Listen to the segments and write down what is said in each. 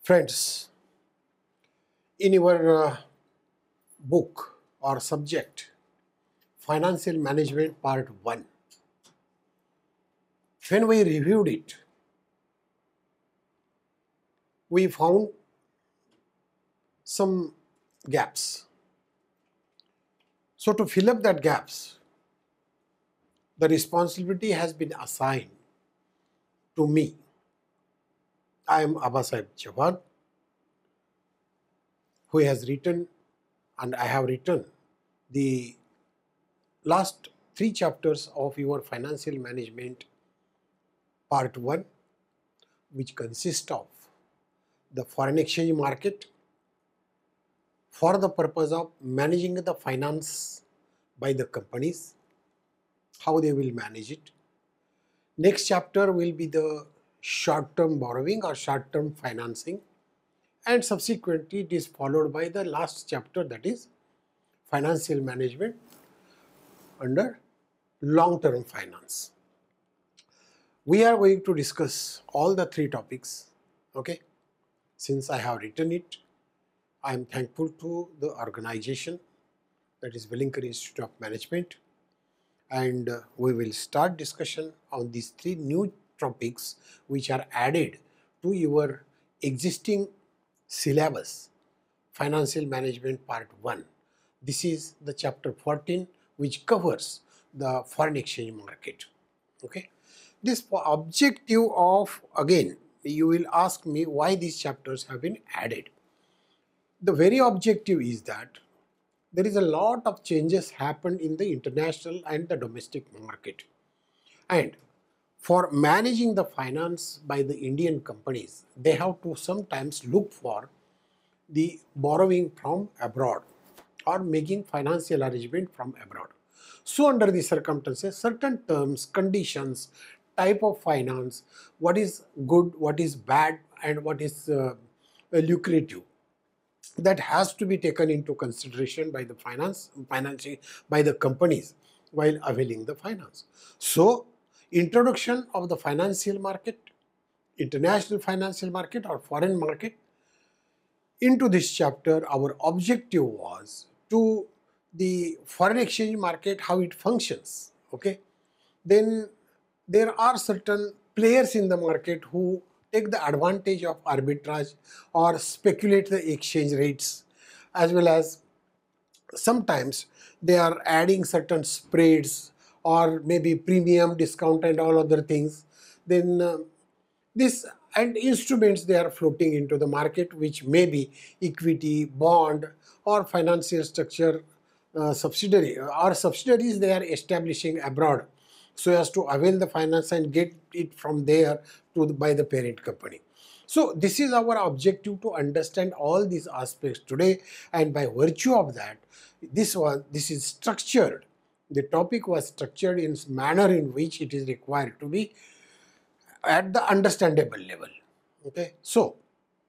Friends, in your book or subject, Financial Management Part 1, when we reviewed it, we found some gaps. So to fill up that gaps, the responsibility has been assigned to me. I am Abbasaheb Jawad, who has written, and I have written the last 3 chapters of your Financial Management Part 1, which consists of the foreign exchange market for the purpose of managing the finance by the companies, how they will manage it. Next chapter will be the short-term borrowing or short-term financing, and subsequently it is followed by the last chapter, that is financial management under long-term finance. We are going to discuss all the 3 topics, okay? Since I have written it, I am thankful to the organization, that is Wellinkar Institute of Management, and we will start discussion on these 3 new topics which are added to your existing syllabus, Financial Management Part 1. This is the chapter 14, which covers the foreign exchange market. Okay. This objective of, again, you will ask me why these chapters have been added. The very objective is that there is a lot of changes happened in the international and the domestic market. And for managing the finance by the Indian companies, they have to sometimes look for the borrowing from abroad or making financial arrangement from abroad. So under the circumstances, certain terms, conditions, type of finance, what is good, what is bad, and what is lucrative, that has to be taken into consideration by the financing by the companies while availing the finance. So introduction of the financial market, international financial market or foreign market, into this chapter, our objective was to the foreign exchange market, how it functions. Okay, then there are certain players in the market who take the advantage of arbitrage or speculate the exchange rates, as well as sometimes they are adding certain spreads or maybe premium discount and all other things. Then this and instruments they are floating into the market, which may be equity, bond, or financial structure subsidiary or subsidiaries they are establishing abroad so as to avail the finance and get it from there to by the parent company. So this is our objective, to understand all these aspects today, and by virtue of that, this is structured. The topic was structured in manner in which it is required to be at the understandable level. Okay, so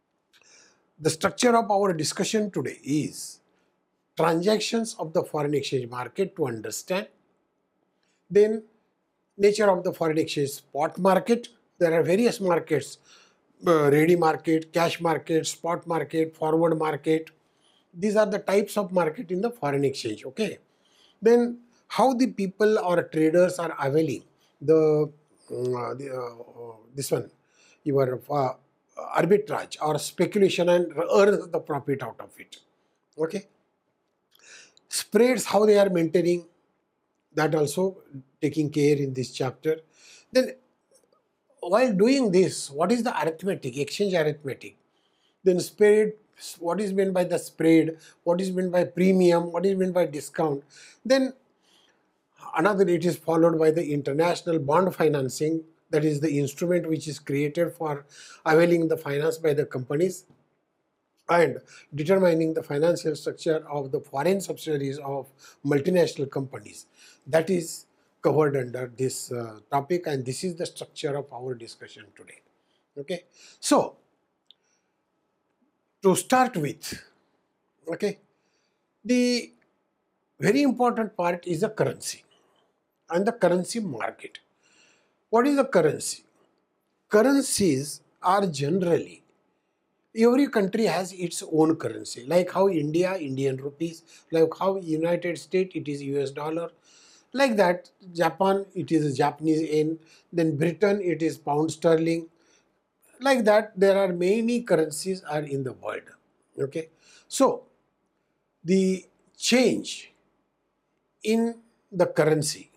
the structure of our discussion today is transactions of the foreign exchange market to understand, then nature of the foreign exchange spot market. There are various markets, ready market, cash market, spot market, forward market. These are the types of market in the foreign exchange. Okay, then how the people or traders are availing the this one, your arbitrage or speculation, and earn the profit out of it. Okay, spreads, how they are maintaining, that also taking care in this chapter. Then while doing this, what is the arithmetic, exchange arithmetic? Then spread, what is meant by the spread, what is meant by premium, what is meant by discount. Then another, it is followed by the international bond financing, that is the instrument which is created for availing the finance by the companies and determining the financial structure of the foreign subsidiaries of multinational companies. That is covered under this topic, and this is the structure of our discussion today. Okay, so to start with, okay, the very important part is the currency and the currency market. What is the currency? Currencies are generally every country has its own currency, like how India, Indian rupees, like how United States, it is US dollar, like that. Japan, it is Japanese yen, then Britain, it is pound sterling, like that. There are many currencies are in the world. Okay, so the change in the currency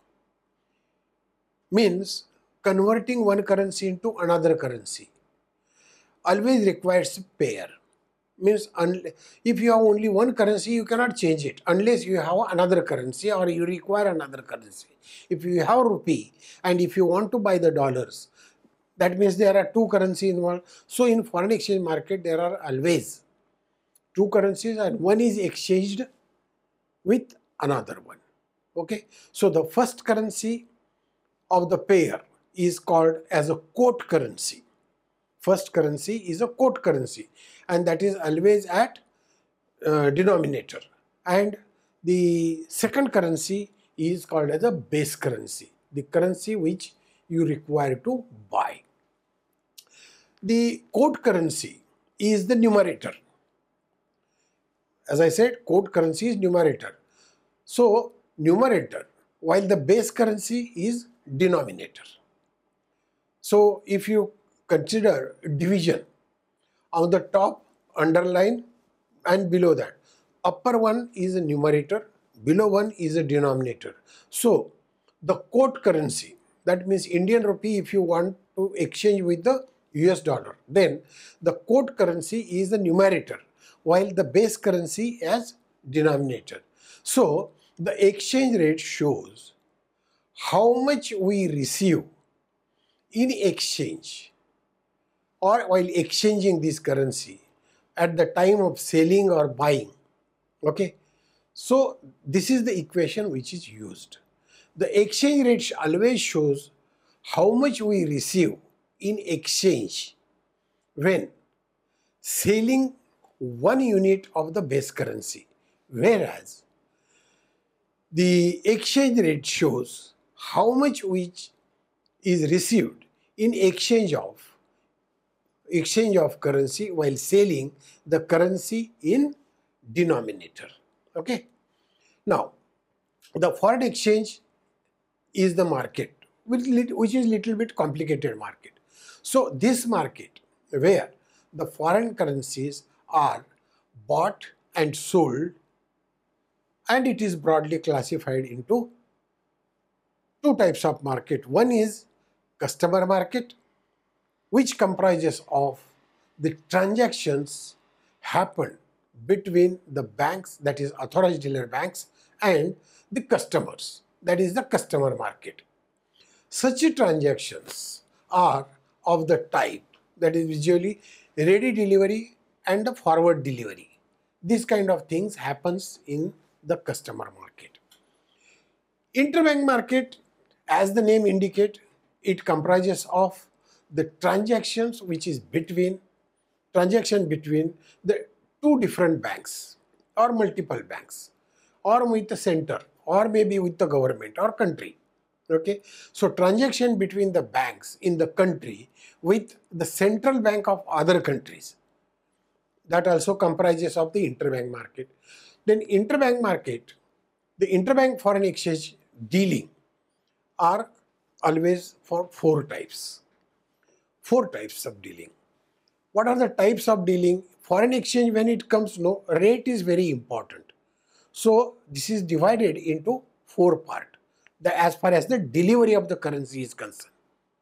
means converting one currency into another currency always requires a pair. Means if you have only one currency, you cannot change it unless you have another currency or you require another currency. If you have rupee and if you want to buy the dollars, that means there are two currencies involved. So in foreign exchange market, there are always two currencies and one is exchanged with another one. Okay, so the first currency of the pair is called as a quote currency. First currency is a quote currency, and that is always at denominator. And the second currency is called as a base currency, the currency which you require to buy. The quote currency is the numerator. As I said, quote currency is numerator. So numerator, while the base currency is denominator. So if you consider division, on the top, underline, and below that, upper one is a numerator, below one is a denominator. So the quote currency, that means Indian rupee, if you want to exchange with the US dollar, then the quote currency is the numerator, while the base currency as denominator. So the exchange rate shows how much we receive in exchange or while exchanging this currency at the time of selling or buying. Okay, so this is the equation which is used. The exchange rate always shows how much we receive in exchange when selling 1 unit of the base currency, whereas the exchange rate shows how much which is received in exchange of currency while selling the currency in denominator. Okay, now the foreign exchange is the market which is little bit complicated market. So this market where the foreign currencies are bought and sold, and it is broadly classified into two types of market. One is customer market, which comprises of the transactions happen between the banks, that is authorized dealer banks, and the customers, that is the customer market. Such transactions are of the type that is usually ready delivery and a forward delivery. This kind of things happens in the customer market. Interbank market, as the name indicates, it comprises of the transactions which is transaction between the two different banks or multiple banks or with the center or maybe with the government or country. Okay, so transaction between the banks in the country with the central bank of other countries, that also comprises of the interbank market. Then interbank market, the interbank foreign exchange dealing are always for four types of dealing. What are the types of dealing? Foreign exchange, when it comes, rate is very important. So this is divided into four parts as far as the delivery of the currency is concerned.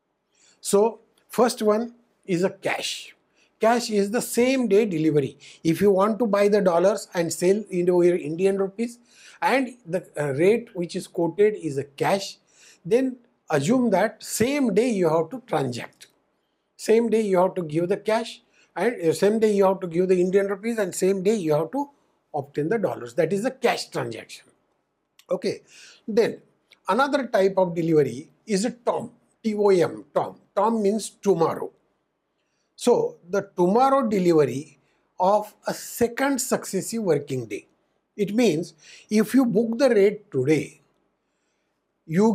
So first one is a cash. Cash is the same day delivery. If you want to buy the dollars and sell into your Indian rupees and the rate which is quoted is a cash, then assume that same day you have to transact. Same day you have to give the cash, and same day you have to give the Indian rupees, and same day you have to obtain the dollars. That is the cash transaction. Okay. Then another type of delivery is a TOM. T-O-M, TOM. TOM means tomorrow. So the tomorrow delivery of a second successive working day. It means if you book the rate today, you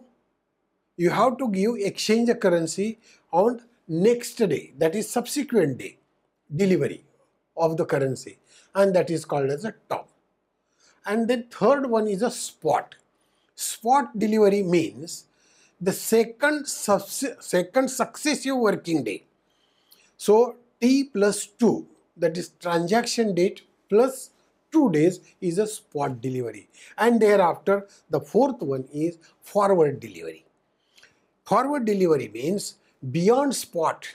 have to exchange the currency on next day, that is subsequent day, delivery of the currency, and that is called as a TOM. And then third one is a spot. Spot delivery means the second successive working day. So T plus 2, that is transaction date plus 2 days, is a spot delivery. And thereafter the fourth one is forward delivery. Forward delivery means beyond spot,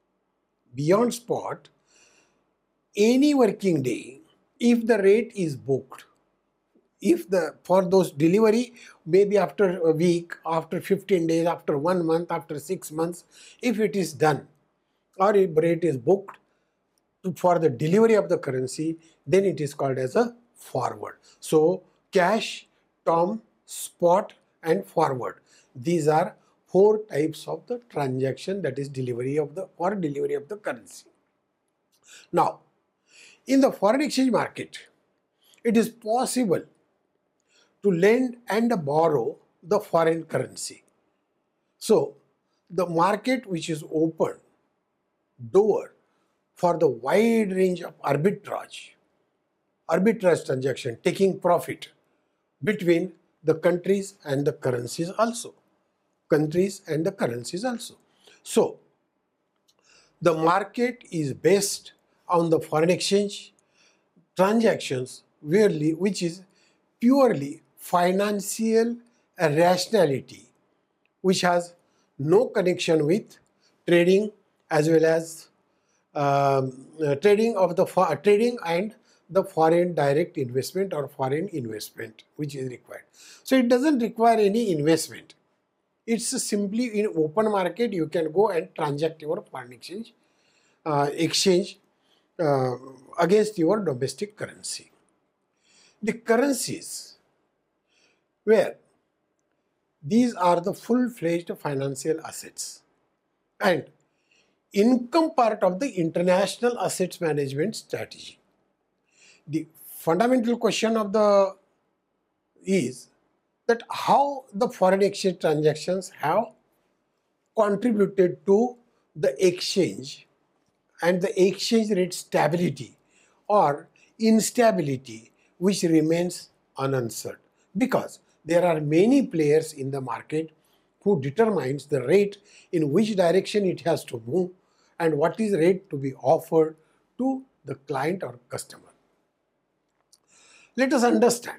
any working day, if the rate is booked, if for those delivery, maybe after a week, after 15 days, after 1 month, after 6 months, if it is done, or if rate is booked for the delivery of the currency, then it is called as a forward. So cash, TOM, spot and forward. These are 4 types of the transaction, that is delivery of the currency. Now, in the foreign exchange market, it is possible to lend and borrow the foreign currency. So the market which is open door for the wide range of arbitrage transaction, taking profit between the countries and the currencies also. So the market is based on the foreign exchange transactions, which is purely financial rationality, which has no connection with trading as well as trading and the foreign direct investment or foreign investment which is required. So it doesn't require any investment. It's simply in open market you can go and transact your foreign exchange against your domestic currency. The currencies where these are the full-fledged financial assets and income part of the international assets management strategy. The fundamental question of is that how the foreign exchange transactions have contributed to the exchange and the exchange rate stability or instability, which remains unanswered, because there are many players in the market who determines the rate in which direction it has to move and what is rate to be offered to the client or customer. Let us understand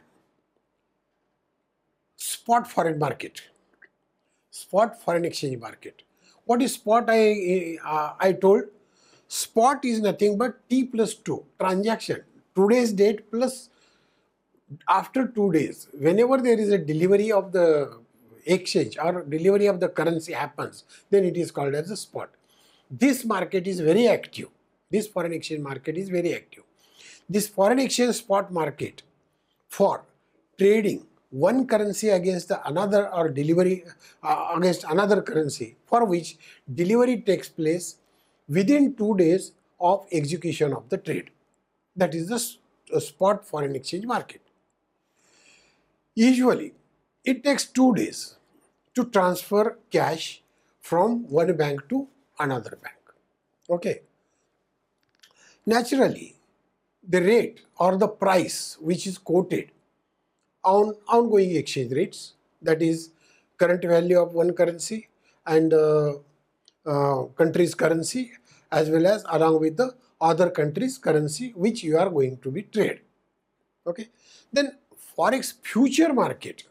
spot foreign market, spot foreign exchange market. What is spot? I told spot is nothing but T plus 2 transaction, today's date plus after 2 days. Whenever there is a delivery of the exchange or delivery of the currency happens, then it is called as a spot. This market is very active. This foreign exchange market is very active. This foreign exchange spot market for trading one currency against the another or delivery against another currency, for which delivery takes place within 2 days of execution of the trade. That is the spot foreign exchange market. Usually, it takes 2 days to transfer cash from one bank to another bank. Okay. Naturally, the rate or the price which is quoted on ongoing exchange rates, that is current value of one currency and country's currency, as well as along with the other country's currency which you are going to be trade. Okay. Then Forex future market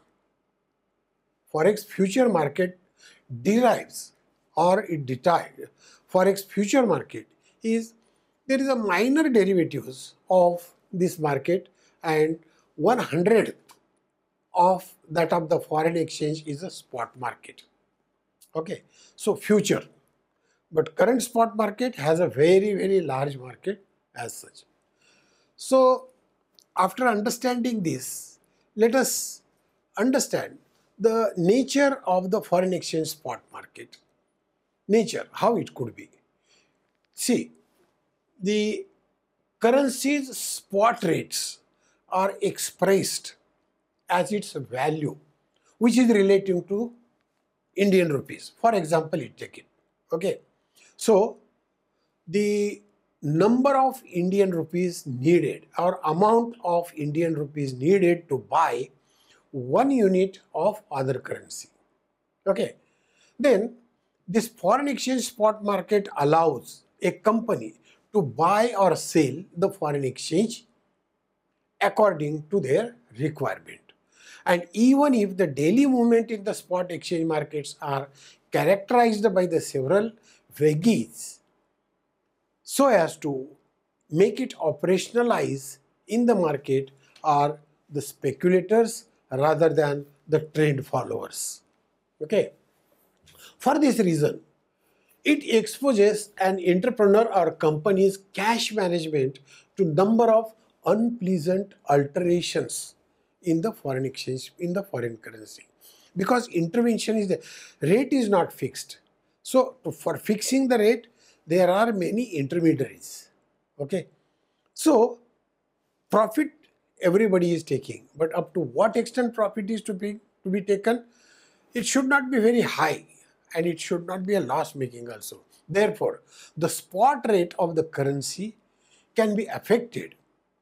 derives or it detailed. Forex future market is, there is a minor derivatives of this market and 1/100th of that of the foreign exchange is a spot market. Okay, so future, but current spot market has a very, very large market as such. So after understanding this, let us understand the nature of the foreign exchange spot market. Nature, how it could be. See, the currency's spot rates are expressed as its value, which is relating to Indian rupees. For example, take it. Okay. So the number of Indian rupees needed or amount of Indian rupees needed to buy 1 unit of other currency. Okay. Then this foreign exchange spot market allows a company to buy or sell the foreign exchange according to their requirement. And even if the daily movement in the spot exchange markets are characterized by the several vagaries so as to make it operationalize in the market are the speculators rather than the trend followers. Okay. For this reason, it exposes an entrepreneur or company's cash management to number of unpleasant alterations in the foreign exchange, in the foreign currency. Because intervention is the rate is not fixed. So for fixing the rate, there are many intermediaries. Okay. So profit everybody is taking, but up to what extent profit is to be taken, it should not be very high and it should not be a loss making also. Therefore, the spot rate of the currency can be affected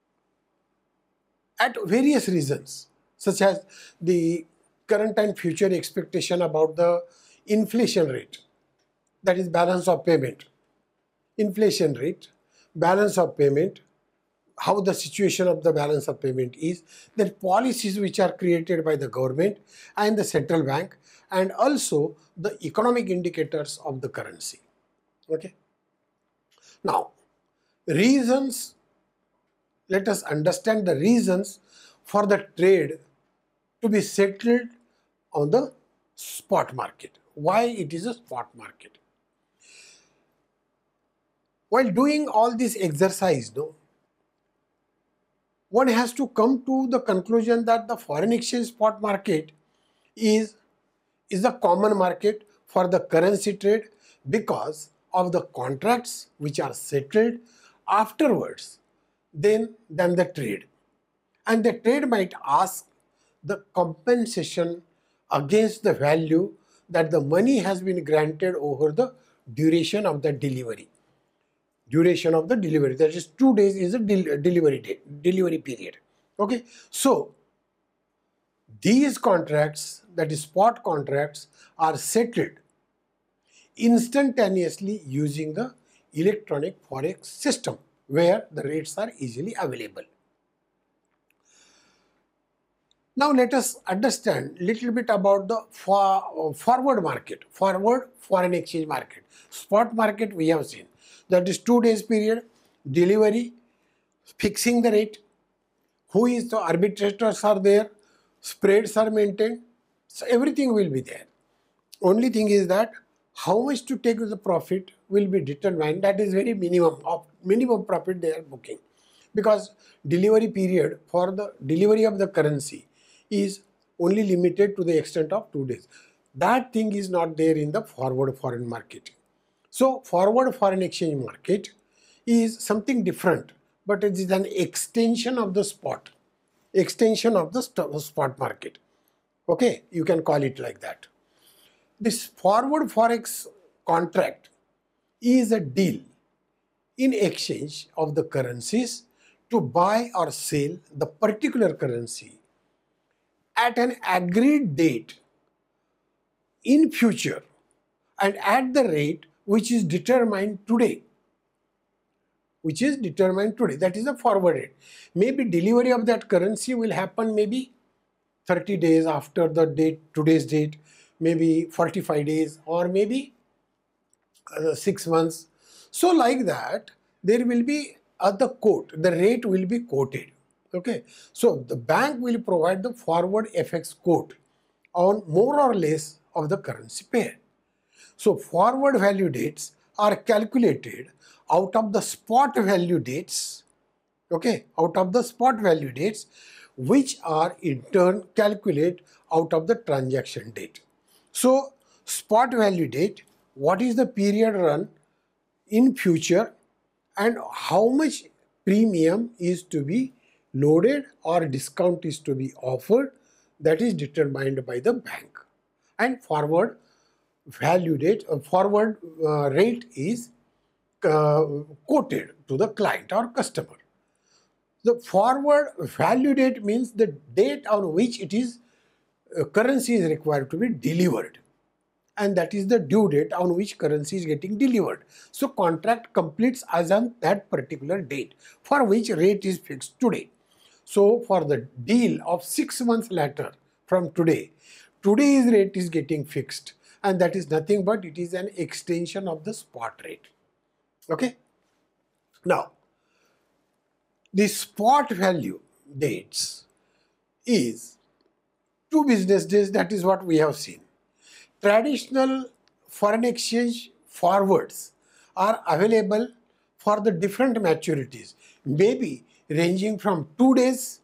at various reasons, such as the current and future expectation about the inflation rate, that is balance of payment. Inflation rate, balance of payment, how the situation of the balance of payment is, then policies which are created by the government and the central bank, and also the economic indicators of the currency. Okay. Now, reasons, let us understand the reasons for the trade to be settled on the spot market. Why it is a spot market? While doing all this exercise, one has to come to the conclusion that the foreign exchange spot market is a common market for the currency trade because of the contracts which are settled afterwards than the trade. And the trade might ask the compensation against the value that the money has been granted over the duration of the delivery. Duration of the delivery, that is 2 days is a delivery period. Okay. So these contracts, that is spot contracts, are settled instantaneously using the electronic forex system where the rates are easily available. Now let us understand a little bit about the forward market, forward foreign exchange market. Spot market we have seen, that is 2 days period, delivery, fixing the rate, who is the arbitrators are there, spreads are maintained, so everything will be there. Only thing is that how much to take the profit will be determined, that is very minimum profit they are booking, because delivery period for the delivery of the currency is only limited to the extent of 2 days. That thing is not there in the forward foreign market. So forward foreign exchange market is something different, but it is an extension of the spot, spot market. Okay, you can call it like that. This forward forex contract is a deal in exchange of the currencies to buy or sell the particular currency at an agreed date in future and at the rate which is determined today. That is a forward rate. Maybe delivery of that currency will happen maybe 30 days after the date, today's date, maybe 45 days, or maybe 6 months. So like that, there will be the quote, the rate will be quoted. Okay. So the bank will provide the forward FX quote on more or less of the currency pair. So forward value dates are calculated out of the spot value dates, okay, out of the spot value dates, which are in turn calculated out of the transaction date. So spot value date, what is the period run in future and how much premium is to be loaded or discount is to be offered, that is determined by the bank. And forward value date, forward rate is quoted to the client or customer. The forward value date means the date on which it is currency is required to be delivered, and that is the due date on which currency is getting delivered. So contract completes as on that particular date for which rate is fixed today. So for the deal of 6 months later from today, today's rate is getting fixed, and that is nothing but it is an extension of the spot rate. Okay. Now, the spot value dates is 2 business days. That is what we have seen. Traditional foreign exchange forwards are available for the different maturities, maybe ranging from 2 days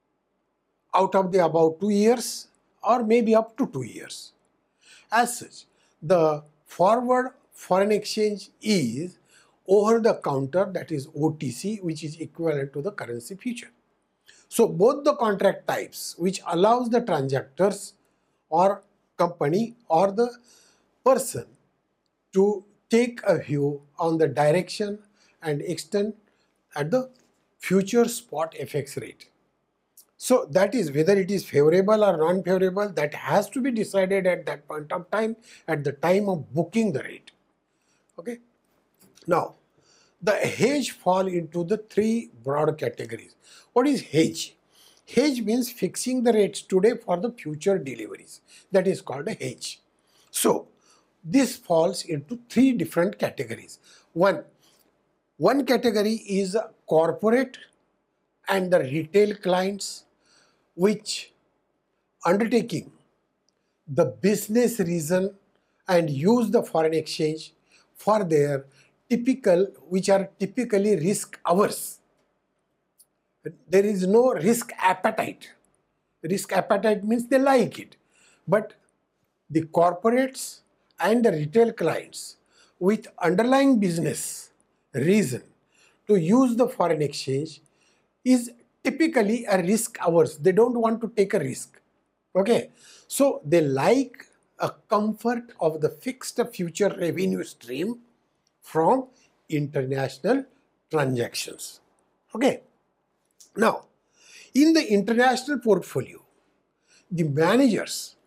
out of the about 2 years or maybe up to 2 years. As such, the forward foreign exchange is over the counter, that is OTC, which is equivalent to the currency future. So both the contract types, which allows the transactors or company or the person to take a view on the direction and extent at the future spot FX rate. So that is whether it is favorable or non-favorable, that has to be decided at that point of time, at the time of booking the rate. Okay. Now, the hedge fall into the 3 broad categories. What is hedge? Hedge means fixing the rates today for the future deliveries. That is called a hedge. So, this falls into 3 different categories. One category is corporate and the retail clients, which undertaking the business reason and use the foreign exchange for their which are typically risk averse. There is no risk appetite. Risk appetite means they like it. But the corporates and the retail clients with underlying business reason to use the foreign exchange is typically a risk averse. They don't want to take a risk. Okay. So they like a comfort of the fixed future revenue stream from international transactions. Okay. Now, in the international portfolio, the managers,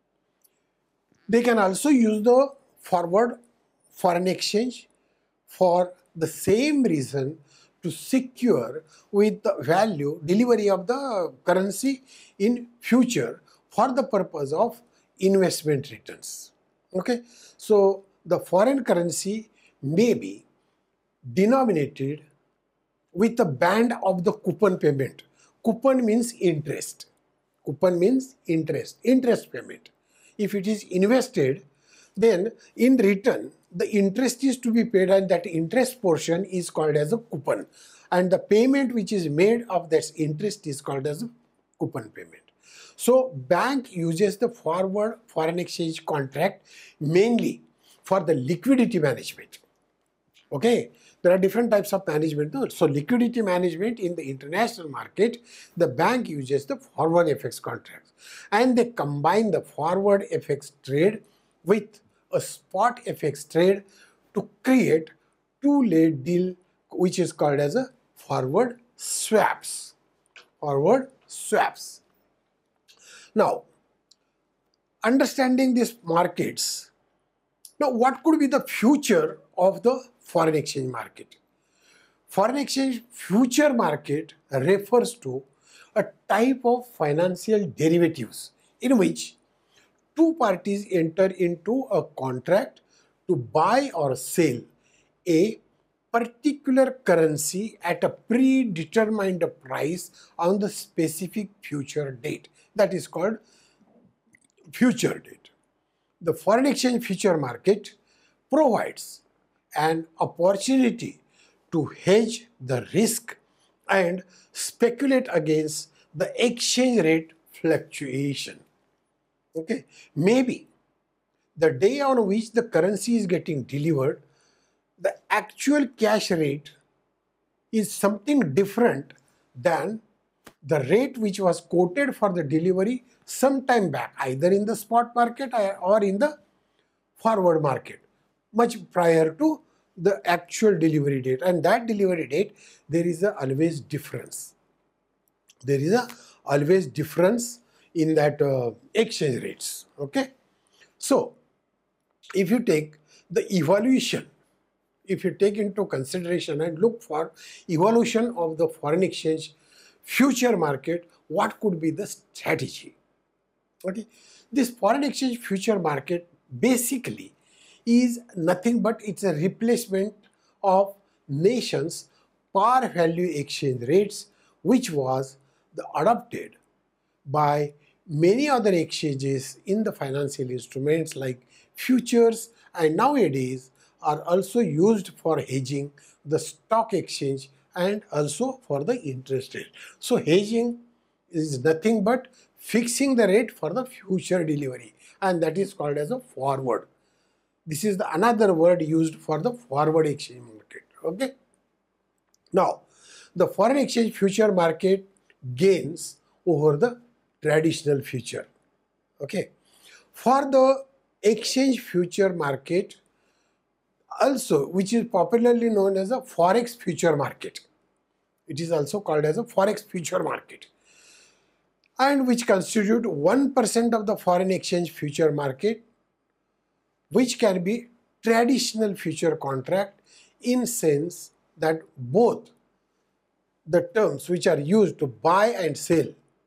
they can also use the forward foreign exchange for the same reason, to secure with the value delivery of the currency in future for the purpose of investment returns. Okay. So the foreign currency may be denominated with a band of the coupon payment. Coupon means interest. Coupon means interest payment. If it is invested, then in return, the interest is to be paid, and that interest portion is called as a coupon. And the payment which is made of that interest is called as a coupon payment. So bank uses the forward foreign exchange contract mainly for the liquidity management. Okay, there are different types of management. So liquidity management in the international market, the bank uses the forward FX contracts, and they combine the forward FX trade with a spot FX trade to create two-leg deal, which is called as a forward swaps. Forward swaps. Now, understanding these markets, now what could be the future of the foreign exchange market? Foreign exchange future market refers to a type of financial derivatives in which two parties enter into a contract to buy or sell a particular currency at a predetermined price on the specific future date. That is called future date. The foreign exchange future market provides an opportunity to hedge the risk and speculate against the exchange rate fluctuation. Okay, maybe the day on which the currency is getting delivered, the actual cash rate is something different than the rate which was quoted for the delivery some time back, either in the spot market or in the forward market, much prior to the actual delivery date, and that delivery date there is a always difference. There is a always difference in that exchange rates. Okay, so if you take the evaluation, if you take into consideration and look for evolution of the foreign exchange future market, what could be the strategy? Okay, this foreign exchange future market basically is nothing but it's a replacement of nations par value exchange rates, which was adopted by many other exchanges in the financial instruments like futures, and nowadays are also used for hedging the stock exchange and also for the interest rate. So hedging is nothing but fixing the rate for the future delivery, and that is called as a forward. This is another word used for the forward exchange market. Okay. Now, the foreign exchange future market gains over the traditional future. Okay. For the exchange future market, also, which is popularly known as a forex future market, it is also called as a forex future market, and which constitute 1% of the foreign exchange future market, which can be traditional future contract in sense that both the terms which are used to buy and sell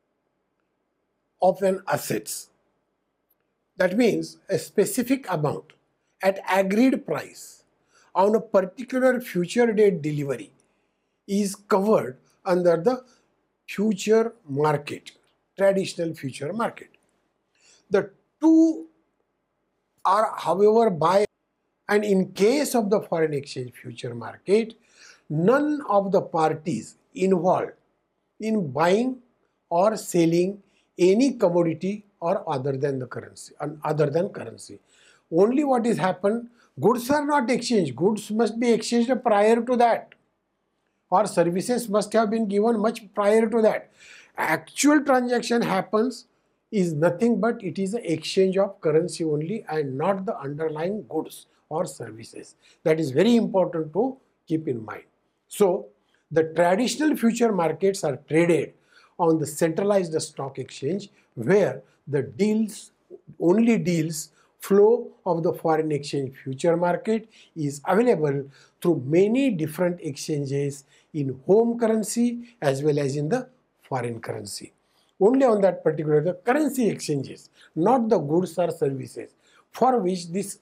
of an assets, that means a specific amount at agreed price on a particular future date delivery, is covered under the future market, traditional future market. The two are, however, buy, and in case of the foreign exchange future market, none of the parties involved in buying or selling any commodity or other than currency. Only what is happened, goods are not exchanged. Goods must be exchanged prior to that, or services must have been given much prior to that. Actual transaction happens is nothing but it is an exchange of currency only and not the underlying goods or services. That is very important to keep in mind. So the traditional future markets are traded on the centralized stock exchange, where the only deals flow of the foreign exchange future market is available through many different exchanges in home currency as well as in the foreign currency. Only on that particular the currency exchanges, not the goods or services, for which this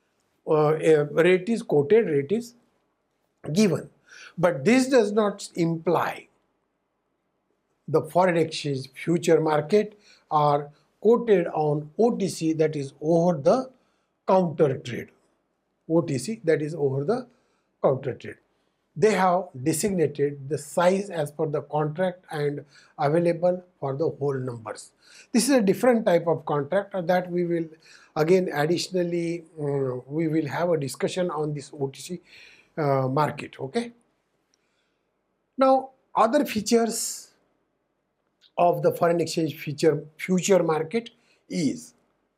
rate is quoted, rate is given. But this does not imply the foreign exchange future market are quoted on OTC, that is over the counter trade. OTC, that is over the counter trade. They have designated the size as per the contract and available for the whole numbers. This is a different type of contract that we will again additionally we will have a discussion on this OTC market. Okay. Now, other features of the foreign exchange future market is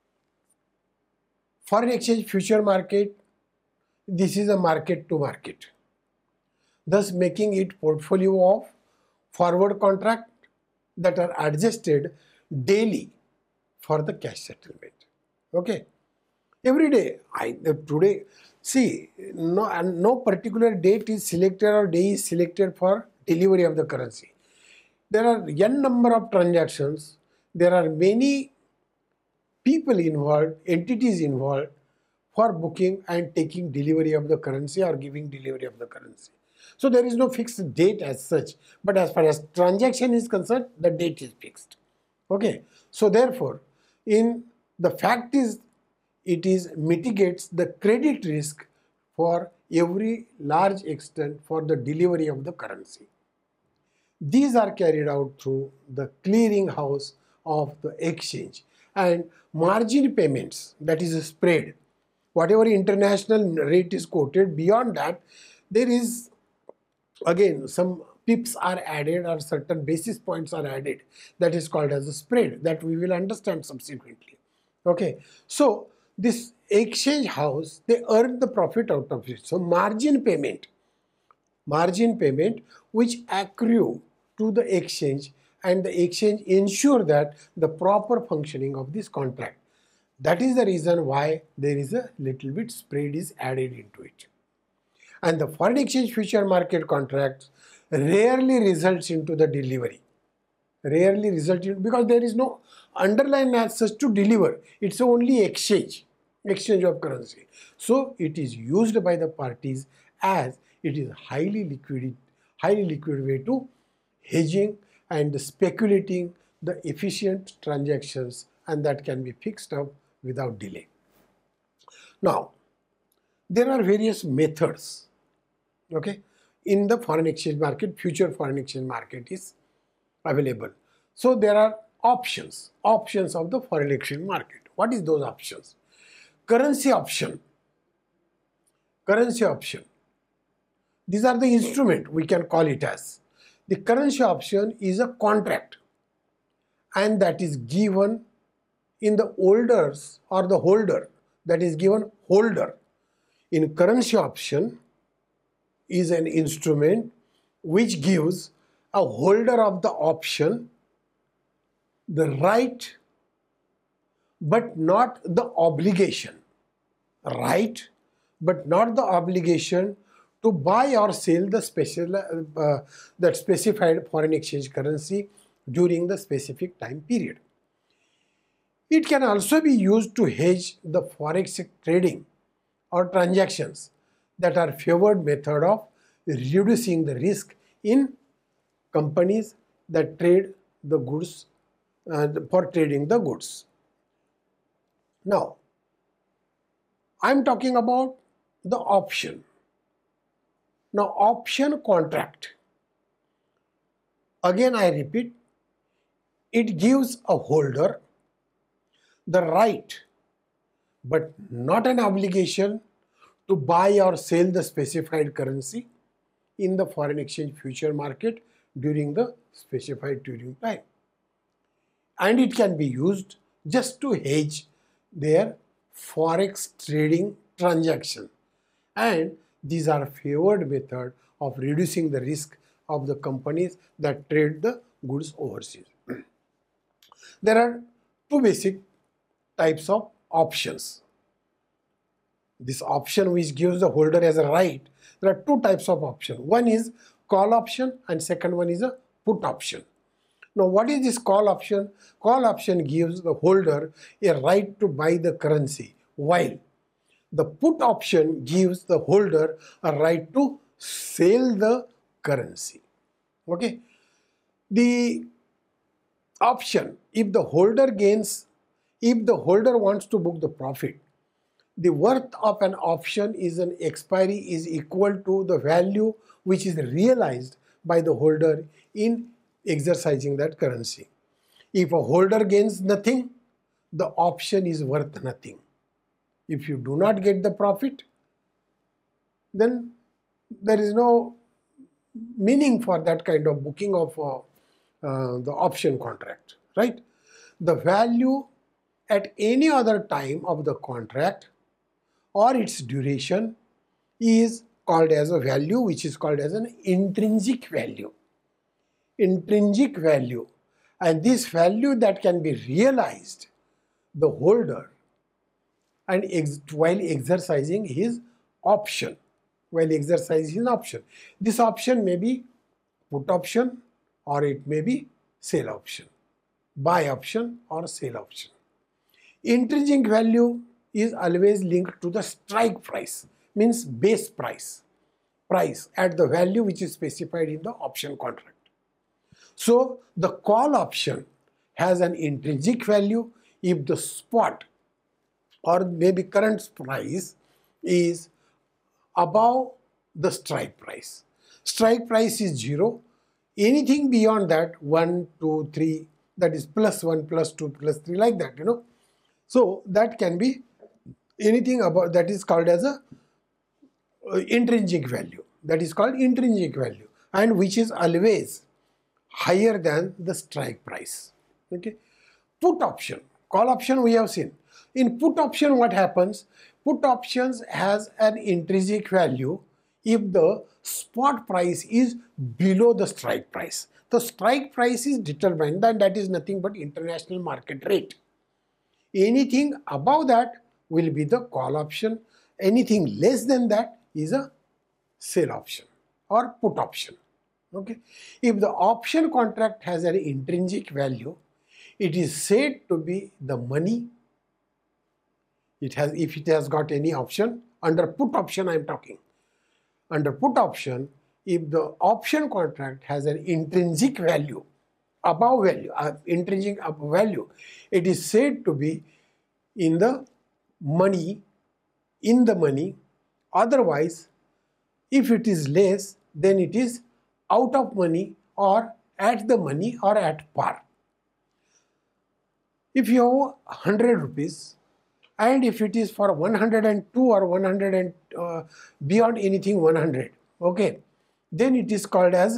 foreign exchange future market. This is a market to market, thus making it portfolio of forward contract that are adjusted daily for the cash settlement. Okay, every day. Today, see, no particular date is selected or day is selected for delivery of the currency. There are n number of transactions. There are many people involved, entities involved for booking and taking delivery of the currency or giving delivery of the currency. So there is no fixed date as such, but as far as transaction is concerned, the date is fixed. Okay, so therefore, in the fact is, it is mitigates the credit risk for every large extent for the delivery of the currency. These are carried out through the clearing house of the exchange, and margin payments, that is a spread. Whatever international rate is quoted, beyond that, there is again some pips are added or certain basis points are added. That is called as a spread, that we will understand subsequently. Okay, so this exchange house, they earn the profit out of it. So margin payment which accrue to the exchange, and the exchange ensure that the proper functioning of this contract. That is the reason why there is a little bit spread is added into it. And the foreign exchange future market contracts rarely results into the delivery. Rarely result in, because there is no underlying as such to deliver. It's only exchange of currency. So it is used by the parties as it is highly liquid way to hedging and speculating the efficient transactions, and that can be fixed up without delay. Now, there are various methods, okay, in the foreign exchange market. Future foreign exchange market is available. So there are options of the foreign exchange market. What is those options? Currency option. These are the instrument, we can call it as. The currency option is a contract, and that is given in the holders or the holder, that is given holder. In currency option is an instrument which gives a holder of the option the right but not the obligation. Right but not the obligation to buy or sell the that specified foreign exchange currency during the specific time period. It can also be used to hedge the forex trading or transactions that are favored method of reducing the risk in companies that trade the goods for trading the goods. Now, I'm talking about the option. Now, option contract, again I repeat, it gives a holder the right but not an obligation to buy or sell the specified currency in the foreign exchange future market during the specified trading time. And it can be used just to hedge their forex trading transaction. And these are favored method of reducing the risk of the companies that trade the goods overseas. There are two basic types of options. This option which gives the holder as a right, there are two types of option. One is call option and second one is a put option. Now, what is this call option? Call option gives the holder a right to buy the currency, while the put option gives the holder a right to sell the currency. Okay. The option, if the holder wants to book the profit, the worth of an option is an expiry is equal to the value which is realized by the holder in exercising that currency. If a holder gains nothing, the option is worth nothing. If you do not get the profit, then there is no meaning for that kind of booking of the option contract, right? The value at any other time of the contract or its duration is called as a value, which is called as an intrinsic value. Intrinsic value, and this value that can be realized the holder and while exercising his option. This option may be put option or it may be sell option, buy option or sell option. Intrinsic value is always linked to the strike price, means base price at the value which is specified in the option contract. So the call option has an intrinsic value if the spot or maybe current price is above the strike price. Strike price is 0. Anything beyond that, 1, 2, 3, that is plus 1, plus 2, plus 3, like that, you know. So that can be anything about that is called as a intrinsic value. That is called intrinsic value, and which is always higher than the strike price. Okay. Put option, call option we have seen. In put option, what happens? Put options has an intrinsic value if the spot price is below the strike price. The strike price is determined, and that is nothing but international market rate. Anything above that will be the call option. Anything less than that is a sell option or put option. Okay. If the option contract has an intrinsic value, it is said to be the money. If it has got any option, under put option I am talking. Under put option, if the option contract has an intrinsic value, above value, intrinsic above value, it is said to be in the money. Otherwise, if it is less, then it is out of money or at the money or at par. If you have 100 rupees, and if it is for 102 or 100 and beyond anything 100, okay, then it is called as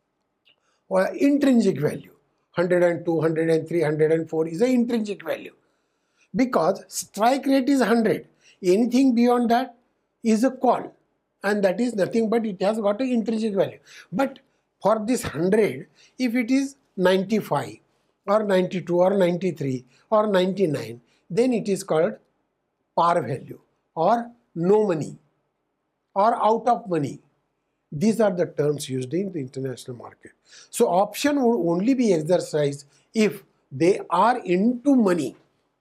intrinsic value. 102, 103, 104 is the intrinsic value, because strike rate is 100. Anything beyond that is a call, and that is nothing but it has got an intrinsic value. But for this 100, if it is 95 or 92 or 93 or 99, then it is called par value or no money or out of money. These are the terms used in the international market. So option would only be exercised if they are into money.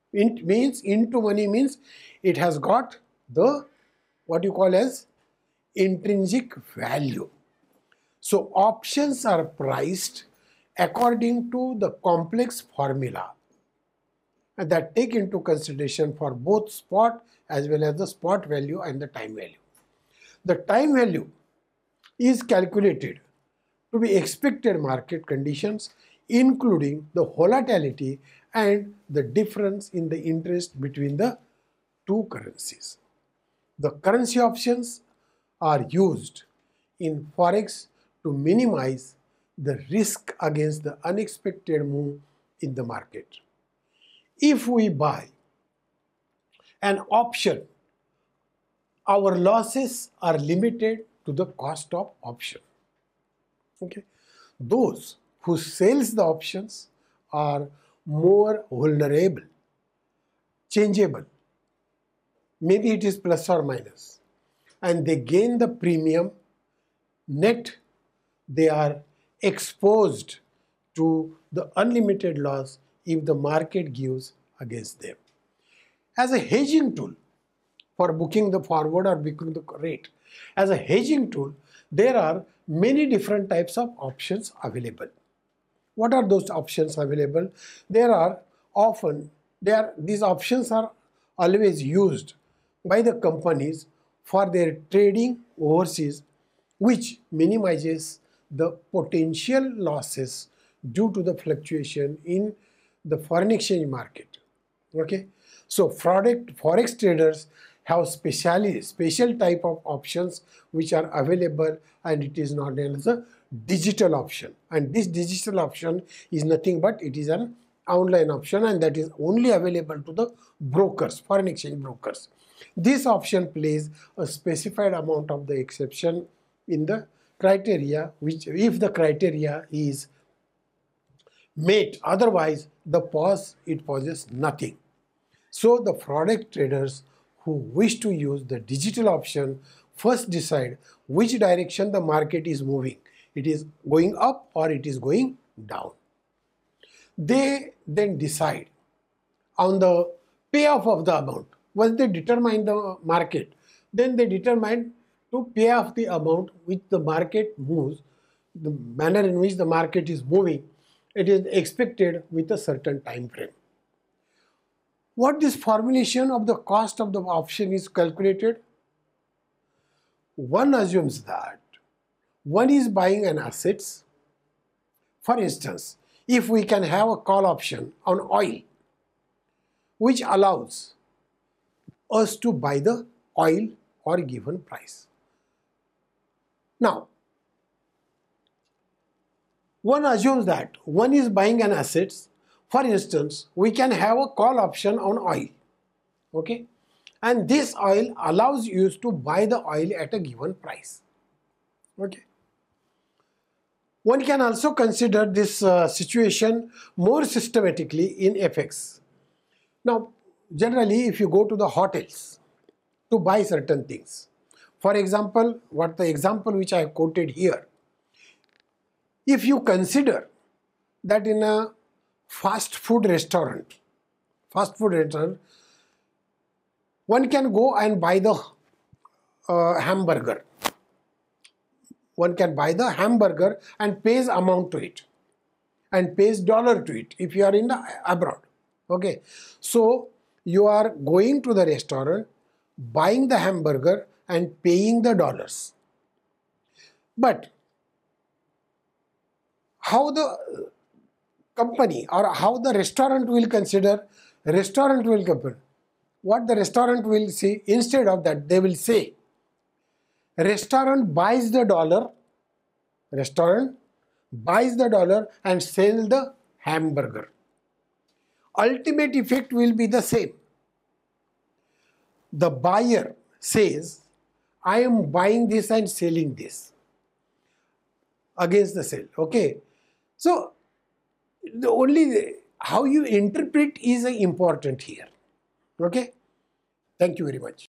Into money means it has got the what you call as intrinsic value. So options are priced according to the complex formula and that take into consideration for both spot as well as the spot value and the time value. The time value is calculated to be expected market conditions, including the volatility and the difference in the interest between the two currencies. The currency options are used in forex to minimize the risk against the unexpected move in the market. If we buy an option, our losses are limited to the cost of option. Okay. Those who sells the options are more vulnerable, changeable. Maybe it is plus or minus, and they gain the premium. Net, they are exposed to the unlimited loss if the market gives against them. As a hedging tool for booking the forward or booking the rate, as a hedging tool, there are many different types of options available. What are those options available? These options are always used by the companies for their trading overseas, which minimizes the potential losses due to the fluctuation in the foreign exchange market. Okay, so forex traders have special type of options which are available, and it is known as a digital option. And this digital option is nothing but it is an online option, and that is only available to the brokers, foreign exchange brokers. This option plays a specified amount of the exception in the criteria, which if the criteria is met, otherwise it poses nothing. So the forex traders who wish to use the digital option first decide which direction the market is moving. It is going up or it is going down. They then decide on the payoff of the amount. Once they determine the market, then they determine to pay off the amount which the market moves, the manner in which the market is moving. It is expected with a certain time frame. What this formulation of the cost of the option is calculated? One assumes that one is buying an assets. For instance, if we can have a call option on oil, which allows us to buy the oil or given price. Now, one assumes that one is buying an assets. For instance, we can have a call option on oil. Okay, and this oil allows you to buy the oil at a given price. Okay. One can also consider this situation more systematically in FX. Now, generally, if you go to the hotels to buy certain things, for example, what the example which I have quoted here, if you consider that in a fast food restaurant, one can go and buy the hamburger. One can buy the hamburger and pays amount to it and pays dollar to it if you are in the abroad. Okay, so you are going to the restaurant, buying the hamburger and paying the dollars. But how the company or how the restaurant will consider, what the restaurant will say, instead of that they will say, restaurant buys the dollar and sells the hamburger. Ultimate effect will be the same. The buyer says, I am buying this and selling this against the sale. Okay, so how you interpret is important here. Okay, thank you very much.